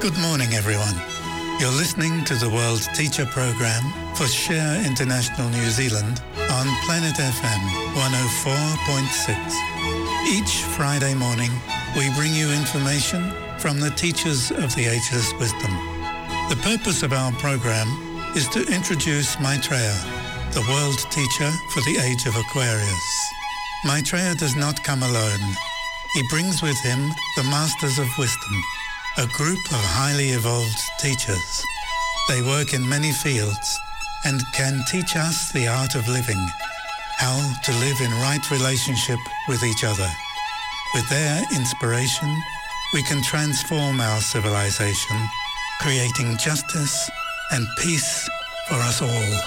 Good morning, everyone. You're listening to the World Teacher Programme for Share International New Zealand on Planet FM 104.6. Each Friday morning, we bring you information from the teachers of the Ageless Wisdom. The purpose of our programme is to introduce Maitreya, the world teacher for the age of Aquarius. Maitreya does not come alone. He brings with him the Masters of Wisdom, a group of highly evolved teachers. They work in many fields and can teach us the art of living, how to live in right relationship with each other. With their inspiration, we can transform our civilization, creating justice and peace for us all.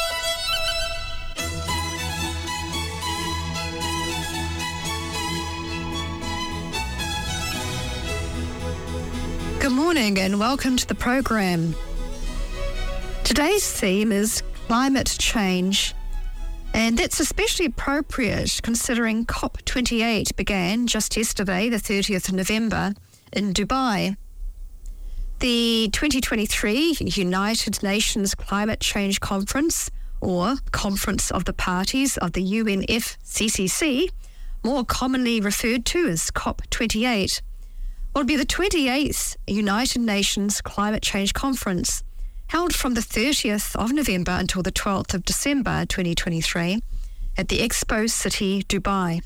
Good morning and welcome to the program. Today's theme is climate change, and that's especially appropriate considering COP28 began just yesterday, the 30th of November, in Dubai. The 2023 United Nations Climate Change Conference, or Conference of the Parties of the UNFCCC, more commonly referred to as COP28, will be the 28th United Nations Climate Change Conference, held from the 30th of November until the 12th of December 2023 at the Expo City, Dubai.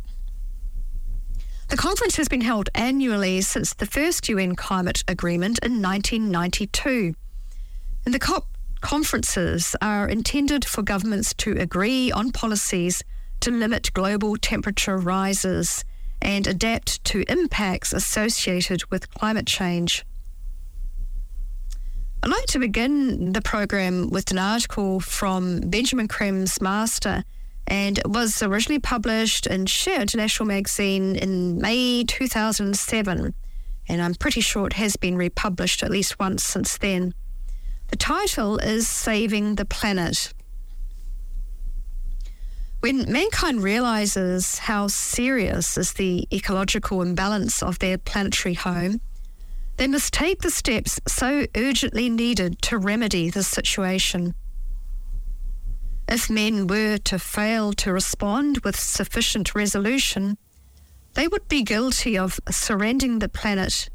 The conference has been held annually since the first UN Climate Agreement in 1992. And the COP conferences are intended for governments to agree on policies to limit global temperature rises and adapt to impacts associated with climate change. I'd like to begin the program with an article from Benjamin Crem's Master, and it was originally published in Share International magazine in May 2007, and I'm pretty sure it has been republished at least once since then. The title is Saving the Planet. When mankind realises how serious is the ecological imbalance of their planetary home, they must take the steps so urgently needed to remedy the situation. If men were to fail to respond with sufficient resolution, they would be guilty of surrendering the planet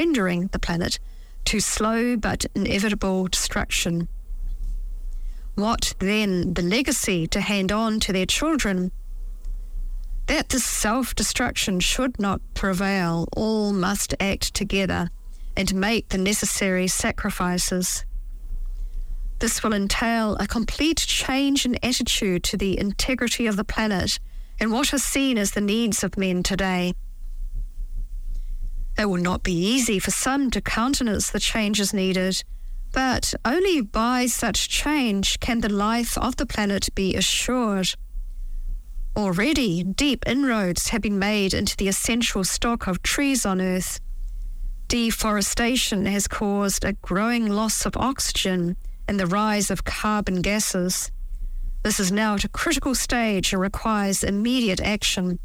to slow but inevitable destruction. What then the legacy to hand on to their children? That this self-destruction should not prevail, all must act together and make the necessary sacrifices. This will entail a complete change in attitude to the integrity of the planet and what are seen as the needs of men today. It will not be easy for some to countenance the changes needed, but only by such change can the life of the planet be assured. Already, deep inroads have been made into the essential stock of trees on Earth. Deforestation has caused a growing loss of oxygen and the rise of carbon gases. This is now at a critical stage and requires immediate action.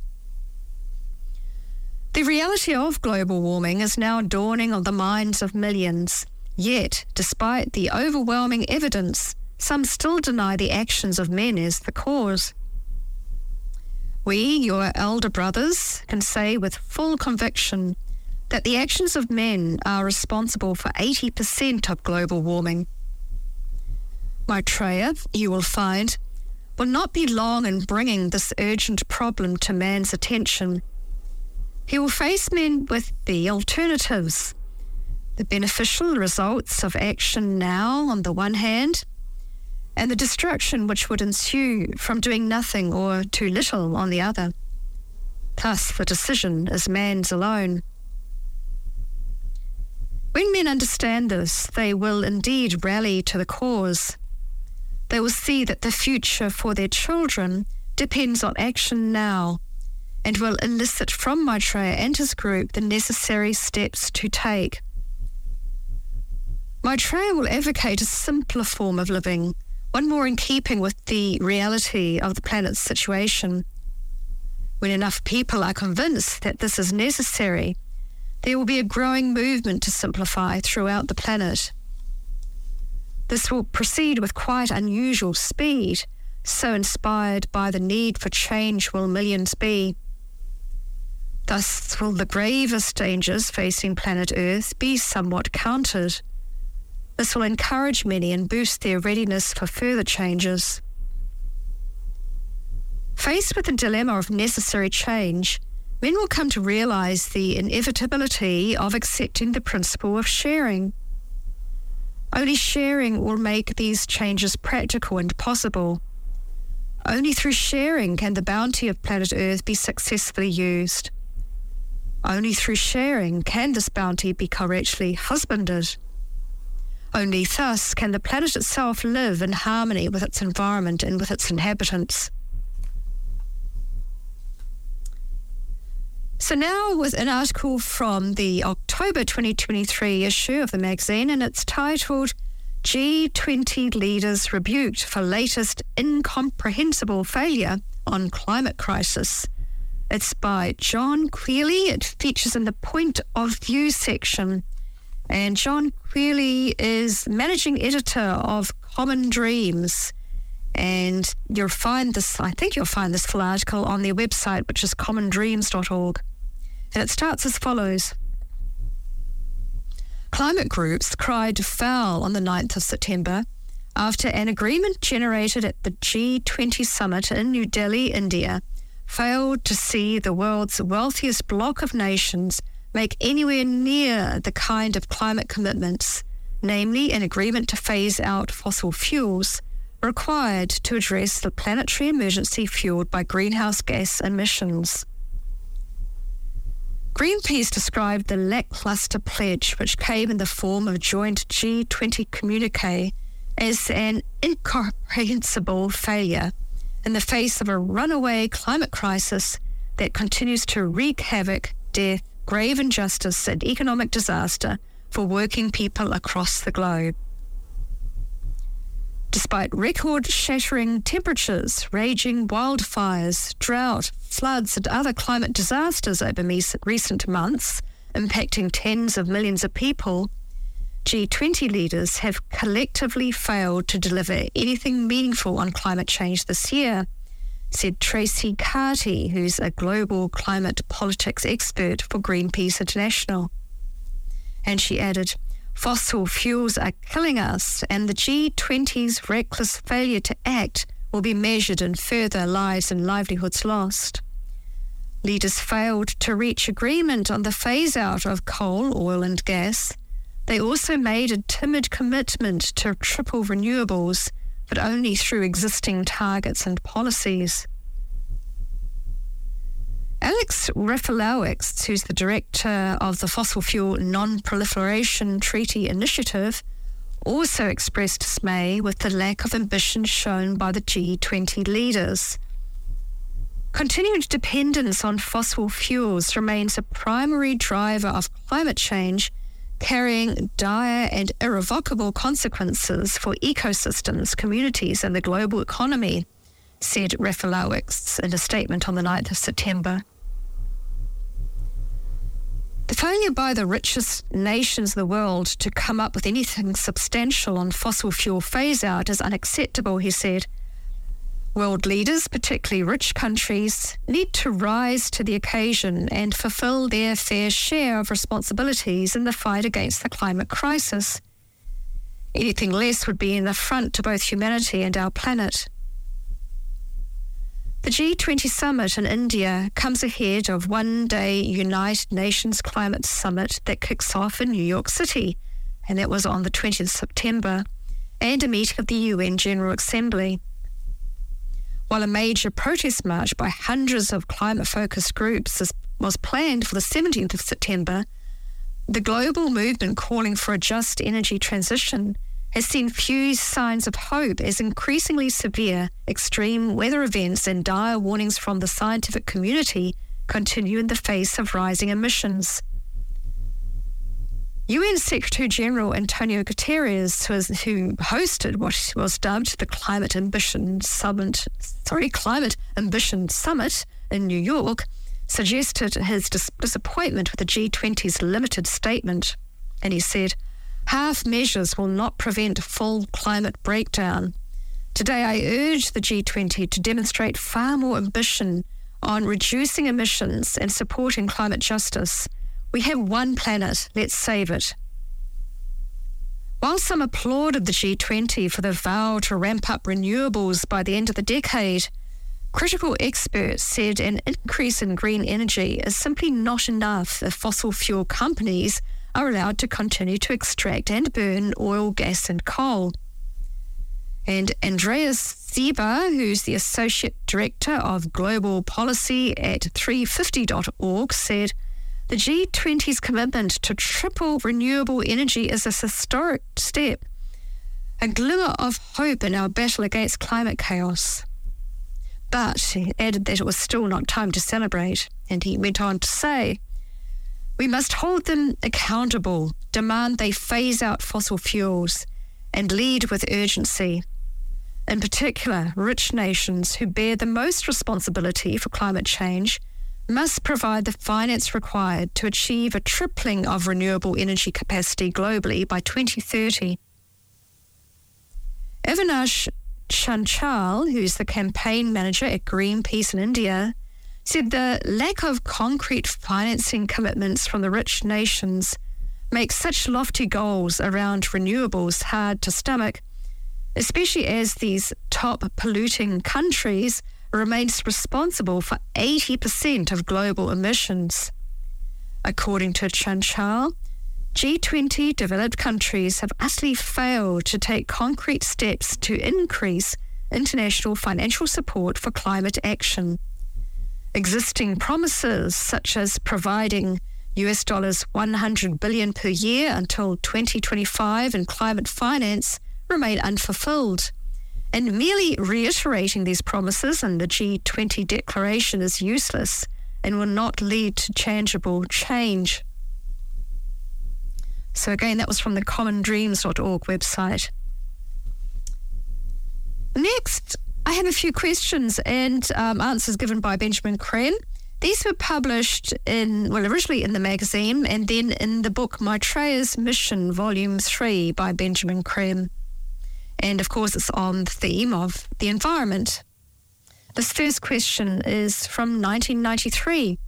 The reality of global warming is now dawning on the minds of millions. Yet, despite the overwhelming evidence, some still deny the actions of men as the cause. We, your elder brothers, can say with full conviction that the actions of men are responsible for 80% of global warming. Maitreya, you will find, will not be long in bringing this urgent problem to man's attention. He will face men with the alternatives, the beneficial results of action now on the one hand, and the destruction which would ensue from doing nothing or too little on the other. Thus the decision is man's alone. When men understand this, they will indeed rally to the cause. They will see that the future for their children depends on action now, and will elicit from Maitreya and his group the necessary steps to take. Maitreya will advocate a simpler form of living, one more in keeping with the reality of the planet's situation. When enough people are convinced that this is necessary, there will be a growing movement to simplify throughout the planet. This will proceed with quite unusual speed, so inspired by the need for change will millions be. Thus will the gravest dangers facing planet Earth be somewhat countered. This will encourage many and boost their readiness for further changes. Faced with the dilemma of necessary change, men will come to realise the inevitability of accepting the principle of sharing. Only sharing will make these changes practical and possible. Only through sharing can the bounty of planet Earth be successfully used. Only through sharing can this bounty be correctly husbanded. Only thus can the planet itself live in harmony with its environment and with its inhabitants. So now with an article from the October 2023 issue of the magazine, and it's titled G20 Leaders Rebuked for Latest Incomprehensible Failure on Climate Crisis. It's by John Queally. It features in the Point of View section. And John Queally is managing editor of Common Dreams. And you'll find this full article on their website, which is commondreams.org. And it starts as follows. Climate groups cried foul on the 9th of September after an agreement generated at the G20 summit in New Delhi, India, failed to see the world's wealthiest bloc of nations make anywhere near the kind of climate commitments, namely an agreement to phase out fossil fuels, required to address the planetary emergency fueled by greenhouse gas emissions. Greenpeace described the lacklustre pledge, which came in the form of a joint G20 communique, as an incomprehensible failure in the face of a runaway climate crisis that continues to wreak havoc, death, grave injustice and economic disaster for working people across the globe. Despite record-shattering temperatures, raging wildfires, drought, floods and other climate disasters over recent months, impacting tens of millions of people, G20 leaders have collectively failed to deliver anything meaningful on climate change this year, said Tracy Carty, who's a global climate politics expert for Greenpeace International. And she added, fossil fuels are killing us, and the G20's reckless failure to act will be measured in further lives and livelihoods lost. Leaders failed to reach agreement on the phase-out of coal, oil and gas. They also made a timid commitment to triple renewables, but only through existing targets and policies. Alex Rafalowicz, who's the director of the Fossil Fuel Non-Proliferation Treaty Initiative, also expressed dismay with the lack of ambition shown by the G20 leaders. Continued dependence on fossil fuels remains a primary driver of climate change, carrying dire and irrevocable consequences for ecosystems, communities and the global economy, said Rafalowicz in a statement on the 9th of September. The failure by the richest nations of the world to come up with anything substantial on fossil fuel phase-out is unacceptable, he said. World leaders, particularly rich countries, need to rise to the occasion and fulfill their fair share of responsibilities in the fight against the climate crisis. Anything less would be an affront to both humanity and our planet. The G20 summit in India comes ahead of one-day United Nations Climate Summit that kicks off in New York City, and that was on the 20th of September, and a meeting of the UN General Assembly. While a major protest march by hundreds of climate-focused groups was planned for the 17th of September, the global movement calling for a just energy transition has seen few signs of hope as increasingly severe extreme weather events and dire warnings from the scientific community continue in the face of rising emissions. UN Secretary-General Antonio Guterres, who hosted what was dubbed the Climate Ambition Summit in New York, suggested his disappointment with the G20's limited statement. And he said, half measures will not prevent full climate breakdown. Today, I urge the G20 to demonstrate far more ambition on reducing emissions and supporting climate justice. We have one planet, let's save it. While some applauded the G20 for the vow to ramp up renewables by the end of the decade, critical experts said an increase in green energy is simply not enough if fossil fuel companies are allowed to continue to extract and burn oil, gas and coal. And Andreas Sieber, who's the Associate Director of Global Policy at 350.org, said, the G20's commitment to triple renewable energy is a historic step, a glimmer of hope in our battle against climate chaos. But he added that it was still not time to celebrate, and he went on to say, we must hold them accountable, demand they phase out fossil fuels, and lead with urgency. In particular, rich nations who bear the most responsibility for climate change must provide the finance required to achieve a tripling of renewable energy capacity globally by 2030. Avinash Chanchal, who's the campaign manager at Greenpeace in India, said the lack of concrete financing commitments from the rich nations makes such lofty goals around renewables hard to stomach, especially as these top polluting countries remains responsible for 80% of global emissions. According to Chanchal, G20 developed countries have utterly failed to take concrete steps to increase international financial support for climate action. Existing promises, such as providing US $100 billion per year until 2025 in climate finance, remain unfulfilled. And merely reiterating these promises in the G20 declaration is useless and will not lead to tangible change. So again, that was from the commondreams.org website. Next, I have a few questions and answers given by Benjamin Creme. These were published originally in the magazine and then in the book Maitreya's Mission, Volume 3 by Benjamin Creme. And of course, it's on the theme of the environment. This first question is from 1993.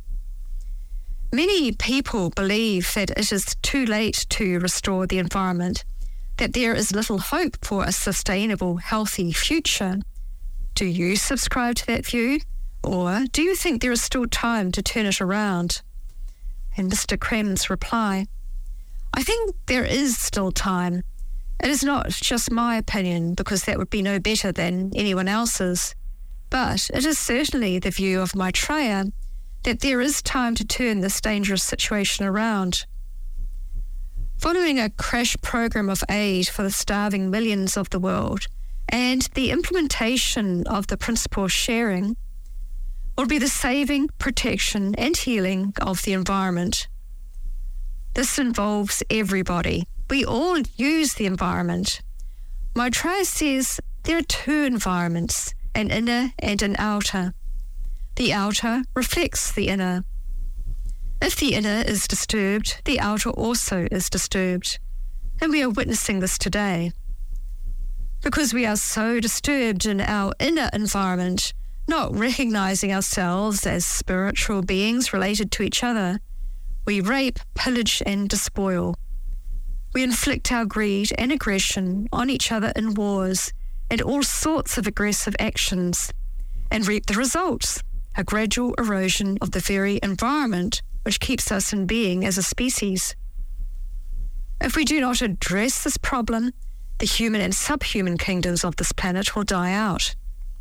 Many people believe that it is too late to restore the environment, that there is little hope for a sustainable, healthy future. Do you subscribe to that view? Or do you think there is still time to turn it around? And Mr. Creme's reply, I think there is still time. It is not just my opinion, because that would be no better than anyone else's, but it is certainly the view of Maitreya that there is time to turn this dangerous situation around. Following a crash program of aid for the starving millions of the world and the implementation of the principle of sharing will be the saving, protection and healing of the environment. This involves everybody. We all use the environment. Maitreya says there are two environments, an inner and an outer. The outer reflects the inner. If the inner is disturbed, the outer also is disturbed. And we are witnessing this today. Because we are so disturbed in our inner environment, not recognizing ourselves as spiritual beings related to each other, we rape, pillage and despoil. We inflict our greed and aggression on each other in wars and all sorts of aggressive actions, and reap the results, a gradual erosion of the very environment which keeps us in being as a species. If we do not address this problem, the human and subhuman kingdoms of this planet will die out.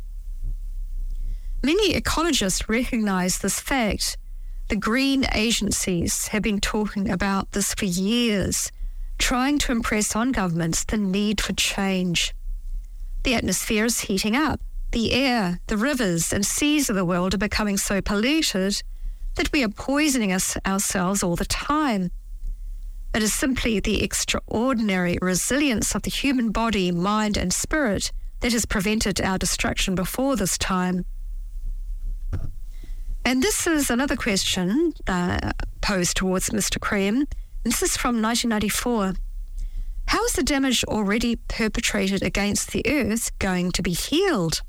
Many ecologists recognize this fact. The green agencies have been talking about this for years, trying to impress on governments the need for change. The atmosphere is heating up. The air, the rivers and seas of the world are becoming so polluted that we are poisoning ourselves all the time. It is simply the extraordinary resilience of the human body, mind and spirit that has prevented our destruction before this time. And this is another question posed towards Mr. Cream. This is from 1994. How is the damage already perpetrated against the earth going to be healed?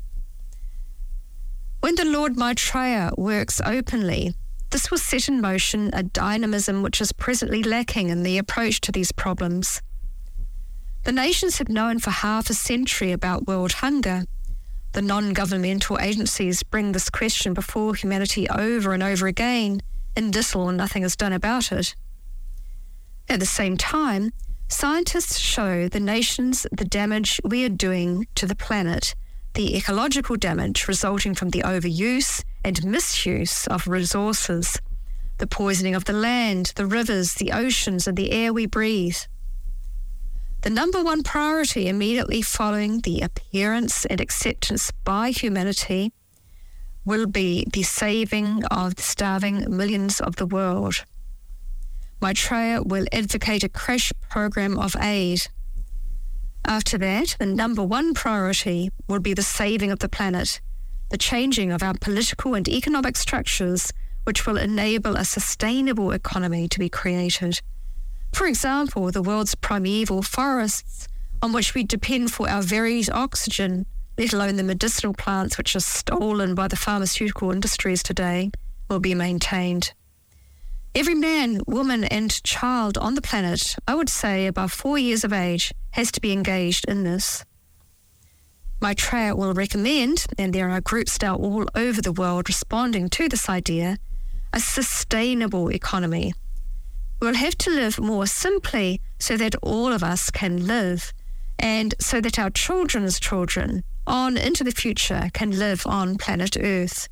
When the Lord Maitreya works openly, this will set in motion a dynamism which is presently lacking in the approach to these problems. The nations have known for half a century about world hunger. The non-governmental agencies bring this question before humanity over and over again, and little or nothing is done about it. At the same time, scientists show the nations the damage we are doing to the planet, the ecological damage resulting from the overuse and misuse of resources, the poisoning of the land, the rivers, the oceans, and the air we breathe. The number one priority immediately following the appearance and acceptance by humanity will be the saving of the starving millions of the world. Maitreya will advocate a crash program of aid. After that, the number one priority will be the saving of the planet, the changing of our political and economic structures, which will enable a sustainable economy to be created. For example, the world's primeval forests, on which we depend for our very oxygen, let alone the medicinal plants which are stolen by the pharmaceutical industries today, will be maintained. Every man, woman and child on the planet, I would say above 4 years of age, has to be engaged in this. Maitreya will recommend, and there are groups now all over the world responding to this idea, a sustainable economy. We'll have to live more simply so that all of us can live, and so that our children's children on into the future can live on planet Earth.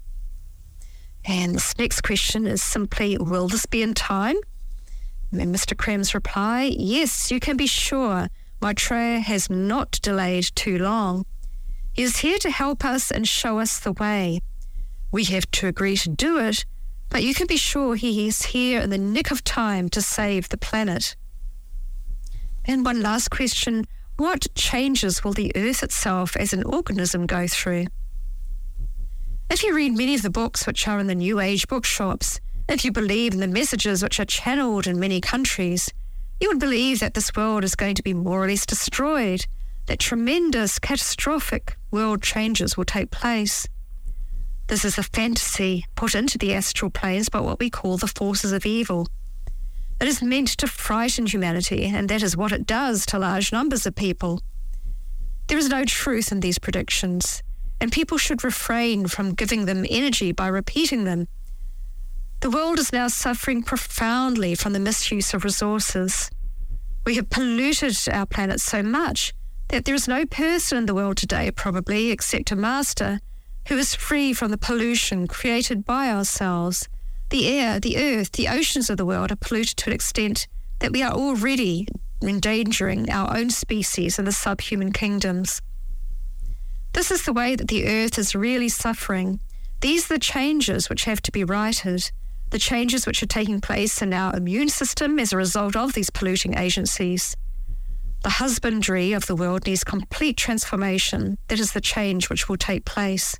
And this next question is simply, will this be in time? And Mr. Cream's reply, yes, you can be sure Maitreya has not delayed too long. He is here to help us and show us the way. We have to agree to do it, but you can be sure he is here in the nick of time to save the planet. And one last question, what changes will the Earth itself as an organism go through? If you read many of the books which are in the New Age bookshops, if you believe in the messages which are channeled in many countries, you would believe that this world is going to be more or less destroyed, that tremendous, catastrophic world changes will take place. This is a fantasy put into the astral planes by what we call the forces of evil. It is meant to frighten humanity, and that is what it does to large numbers of people. There is no truth in these predictions, and people should refrain from giving them energy by repeating them. The world is now suffering profoundly from the misuse of resources. We have polluted our planet so much that there is no person in the world today, probably, except a master, who is free from the pollution created by ourselves. The air, the earth, the oceans of the world are polluted to an extent that we are already endangering our own species and the subhuman kingdoms. This is the way that the earth is really suffering. These are the changes which have to be righted, the changes which are taking place in our immune system as a result of these polluting agencies. The husbandry of the world needs complete transformation. That is the change which will take place.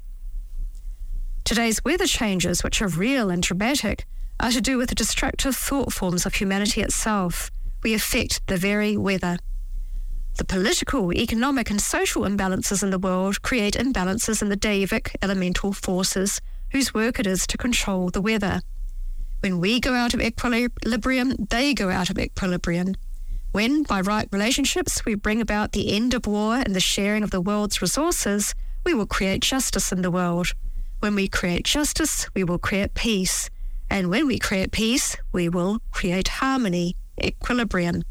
Today's weather changes, which are real and dramatic, are to do with the destructive thought forms of humanity itself. We affect the very weather. The political, economic and social imbalances in the world create imbalances in the Devic elemental forces whose work it is to control the weather. When we go out of equilibrium, they go out of equilibrium. When, by right relationships, we bring about the end of war and the sharing of the world's resources, we will create justice in the world. When we create justice, we will create peace. And when we create peace, we will create harmony, equilibrium.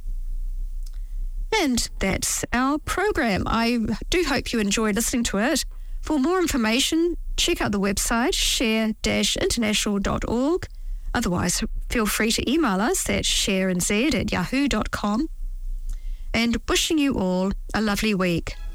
And that's our program. I do hope you enjoyed listening to it. For more information, check out the website, share-international.org. Otherwise, feel free to email us at sharenz@yahoo.com. And wishing you all a lovely week.